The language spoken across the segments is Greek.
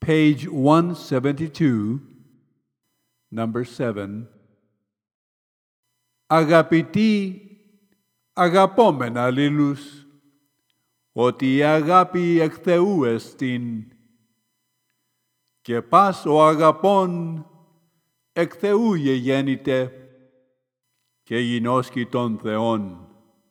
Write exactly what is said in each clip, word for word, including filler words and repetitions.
page one seventy-two, number seven. Αγαπητοί, αγαπόμεν αλλήλους, ότι η αγάπη εκ Θεού εστίν, και πας ο αγαπών εκ Θεού γεγέννηται, και γινώσκει των Θεών.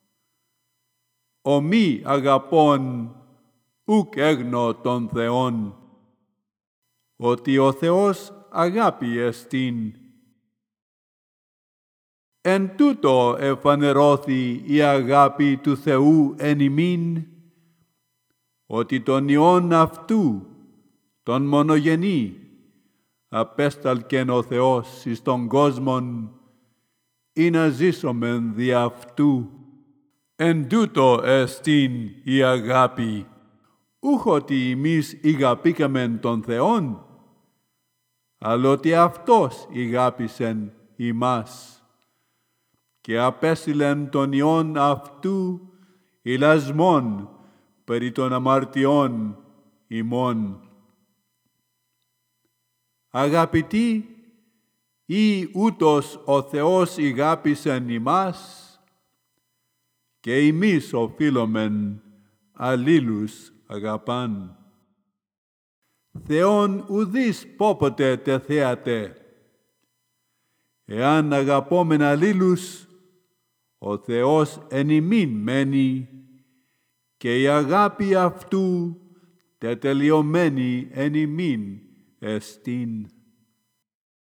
Ο μη αγαπών ουκ έγνω των Θεών, ότι ο Θεός αγάπη εστίν. Εν τούτο εφανερώθη η αγάπη του Θεού εν ημίν, ότι τον Υιόν αυτού, τον μονογενή, απέσταλκεν ο Θεός εις τον κόσμον, ή να ζήσομεν δι' αυτού. Εν τούτο εστίν η αγάπη, ούχ ότι εμείς ηγαπήκαμεν τον Θεόν, αλλά ότι Αυτός ηγάπησεν ημάς, και απέστειλεν τον Υιόν αυτού ηλασμόν περί των αμαρτιών ημών. Αγαπητοί, ή ούτως ο Θεός ηγάπησεν ημάς, και εμείς οφείλομεν αλλήλους αγαπάν. Θεόν ουδείς πόποτε τεθέατε. Εάν αγαπόμεν αλλήλους, ο Θεός εν ημίν μένει, και η αγάπη αυτού τετελειωμένη εν ημίν εστίν.